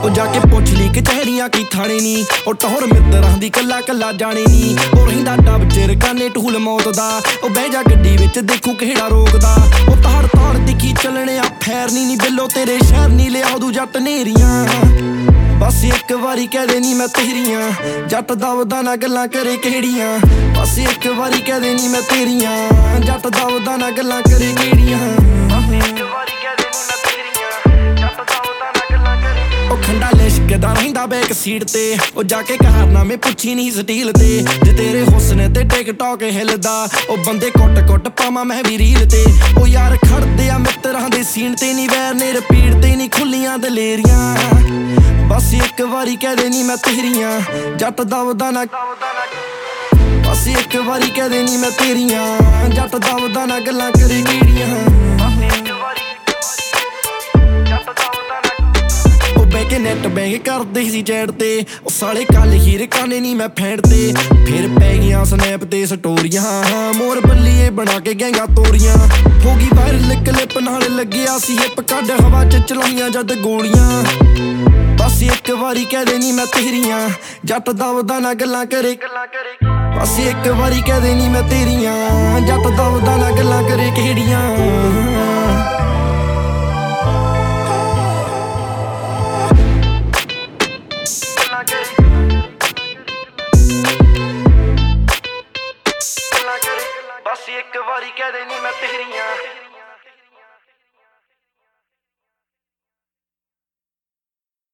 ਉਹ ਜਾ ਕੇ ਪੁੱਛ ਲਈ ਕਚਹਿਰੀਆਂ ਕੀ ਥਾਣੇ ਨੀ, ਉਹ ਟੌਰ ਮਿੱਤਰਾਂ ਦੀ ਕੱਲਾ ਕੱਲਾ ਜਾਣੇ ਨੀ। ਉਹ ਰਹਿੰਦਾ ਡੱਬ ਚਿਰ ਕਾਨੇ ਢੂਲ ਮੌਤ ਦਾ, ਉਹ ਬਹਿ ਜਾ ਗੱਡੀ ਵਿੱਚ ਦੇਖੂ ਕਿਹੜਾ ਰੋਕਦਾ। ਉਹ ਤਾੜ ਤਾੜ ਦਿਖੀ ਚੱਲਣੇ ਆ ਫੈਰਨੀ ਨੀ, ਬਿੱਲੋ ਤੇਰੇ ਸ਼ਹਿਰ ਨੀ ਲਿਆ ਦੂ ਜੱਟ ਨੇਰੀਆਂ। ਬਸ ਇੱਕ ਵਾਰੀ ਕਹਿ ਦੇ ਨੀ ਮੈਂ ਤੇਰੀਆਂ, ਜੱਟ ਦਵਦਾ ਨਾ ਗੱਲਾਂ ਕਰੇ ਕਿਹੜੀਆਂ। ਬਸ ਇੱਕ ਵਾਰੀ ਕਹਿ ਦੇ ਨੀ ਮੈਂ ਤੇਰੀਆਂ, ਜੱਟ ਦਵਦਾ ਨਾ ਗੱਲਾਂ ਕਰੇ ਕਿਹੜੀਆਂ। ਉਹ ਖੰਡਾ ਲਿਸ਼ਕਦਾ ਰਹਿੰਦਾ ਬੈਕ ਸੀਟ ਤੇ, ਉਹ ਜਾ ਕੇ ਕਾਰਨਾਮੇ ਪੁੱਛੀ ਨਹੀਂ ਸਟੀਲ ਤੇ। ਜੇ ਤੇਰੇ ਹੁਸਨ ਤੇ ਟਿਕਟੌਕ ਹਿੱਲਦਾ, ਉਹ ਬੰਦੇ ਕੁੱਟ ਕੁੱਟ ਪਾਵਾਂ ਮੈਂ ਵੀ ਰੀਲ ਤੇ। ਉਹ ਯਾਰ ਖੜਦੇ ਆ ਮਿੱਤਰਾਂ ਦੇ ਸੀਨ ਤੇ ਨੀ, ਵੈਰ ਨੇ ਰਪੀਟ ਤੇ ਨੀ ਖੁੱਲੀਆਂ ਦਲੇਰੀਆਂ। ਬਸ ਇੱਕ ਵਾਰੀ ਕਹਿ ਦੇ ਨੀ ਮੈਂ ਤੇਰੀਆਂ, ਜੱਟ ਦਵਦਾ ਨਾ। ਬਸ ਇੱਕ ਵਾਰੀ ਕਹਿ ਦੇ ਨੀ ਮੈਂ ਤੇਰੀਆਂ, ਜੱਟ ਦਵਦਾ ਨਾ ਗੱਲਾਂ ਕਰੇ ਕਿਹੜੀਆਂ। ਬਹਿ ਕੇ ਨੈਟ ਬੈਂਕ ਕਰਦੇ ਸੀ ਚੈਟ ਤੇ, ਉਹ ਸਾਲੇ ਕੱਲ ਹੀਰ ਕਾਨੇ ਨੀ ਮੈਂ ਫੈਂਡਦੇ। ਫਿਰ ਪੈ ਗਈਆਂ ਸਨੈਪ ਤੇ ਸਟੋਰੀਆਂ, ਮੋਰ ਬੱਲੀਏ ਬਣਾ ਕੇ ਗੈਂਗਾ ਤੋਰੀਆਂ। ਹੋ ਗਈ ਵਾਇਰਲ ਕਲਿੱਪ ਨਾਲ ਲੱਗਿਆ ਸੀ ਹਿੱਪ, ਕੱਢ ਹਵਾ ਚ ਚਲਾਈਆਂ ਜਦ ਗੋਲੀਆਂ। ਬਸ ਇੱਕ ਵਾਰੀ ਕਹਿ ਦੇ ਨੀ ਮੈਂ ਤੇਰੀਆਂ, ਜੱਟ ਦਵਦਾ ਨਾ ਗੱਲਾਂ ਕਰੇ। ਬਸ ਇੱਕ ਵਾਰੀ ਕਹਿ ਦੇ ਨੀ ਮੈਂ ਤੇਰੀਆਂ, ਜੱਟ ਦਵਦਾ ਨਾ ਗੱਲਾਂ ਕਰੇ ਕਿਹੜੀਆਂ।